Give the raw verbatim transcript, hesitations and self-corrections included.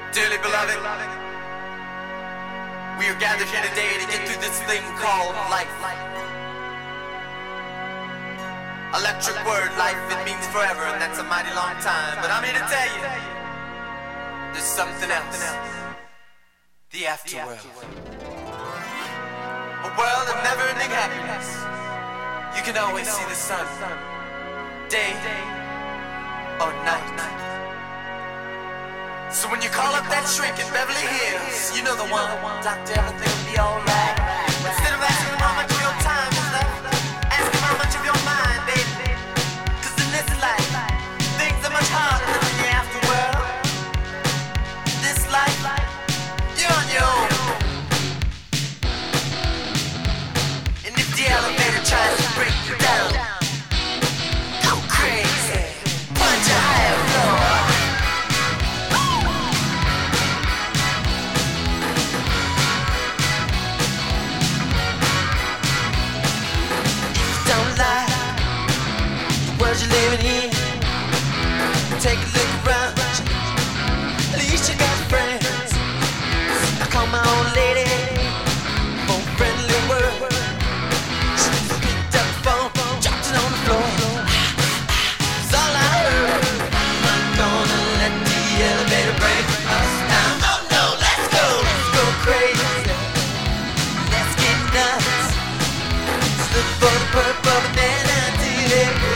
Dearly beloved, we are gathered here today to get through this thing called life. Electric word, life, it means forever, and that's a mighty long time. But I'm here to tell you, there's something else. The afterworld. A world of never-ending happiness. You can always see the sun, day or night. So when you call up that shrink in Beverly Hills, you know the one. Doctor, everything will be alright. Instead of asking how much of your time is left, ask him how much of your mind, baby. Cause in this life, things are much harder than in the afterworld. This life, you're on your own. And if the elevator tries to break you down, go crazy, punch a higher floor. You're living in, take a look around. At least you got friends. I call my old lady for a friendly word. She picked up the phone, dropped it on the floor. That's all I heard. I'm not gonna let the elevator break us down. Oh no, let's go, let's go crazy. Let's get nuts. Let's look for the purple banana today.